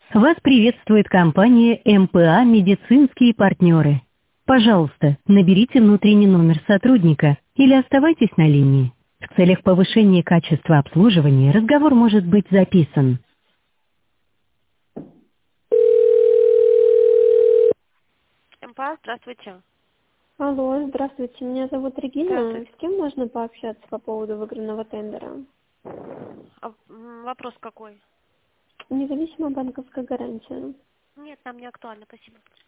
Вас приветствует компания МПА «Медицинские партнеры». Пожалуйста, наберите внутренний номер сотрудника или оставайтесь на линии. В целях повышения качества обслуживания разговор может быть записан. МПА, здравствуйте. Алло, здравствуйте, меня зовут Регина. Здравствуйте. С кем можно пообщаться по поводу выигранного тендера? Вопрос какой? Независимая банковская гарантия. Нет, нам не актуально, спасибо.